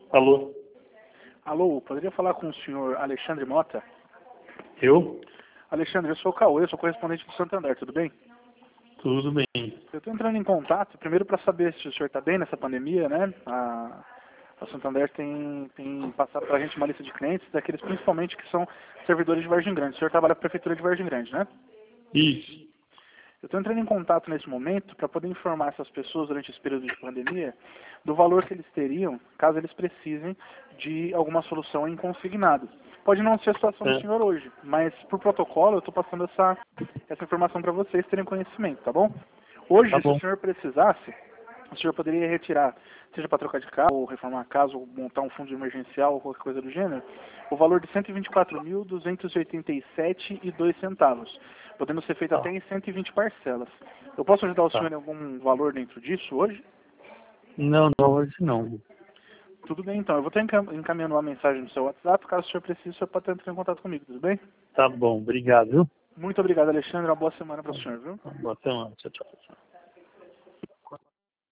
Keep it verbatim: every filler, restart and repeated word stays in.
Alô? Alô, poderia falar com o senhor Alexandre Mota? Eu? Alexandre, eu sou o Cauê, eu sou correspondente do Santander, tudo bem? Tudo bem. Eu estou entrando em contato, primeiro para saber se o senhor está bem nessa pandemia, né? A, a Santander tem, tem passado para a gente uma lista de clientes, daqueles principalmente que são servidores de Vargem Grande. O senhor trabalha na Prefeitura de Vargem Grande, né? Isso. Eu estou entrando em contato nesse momento para poder informar essas pessoas durante esse período de pandemia do valor que eles teriam caso eles precisem de alguma solução em consignado. Pode não ser a situação do É. senhor hoje, mas por protocolo eu estou passando essa, essa informação para vocês terem conhecimento, tá bom? Hoje, Tá se o bom. senhor precisasse, o senhor poderia retirar, seja para trocar de carro, ou reformar a casa, ou montar um fundo emergencial, ou qualquer coisa do gênero, o valor de cento e vinte e quatro mil, duzentos e oitenta e sete reais e dois centavos, podendo ser feito Tá. até em cento e vinte parcelas. Eu posso ajudar o Tá. senhor em algum valor dentro disso hoje? Não, não, hoje não. Tudo bem, então. Eu vou estar encam- encaminhando uma mensagem no seu WhatsApp. Caso o senhor precise, o senhor pode entrar em contato comigo, tudo bem? Tá bom, obrigado, viu? Muito obrigado, Alexandre. Uma boa semana para o senhor, viu? Boa semana. Tchau, tchau.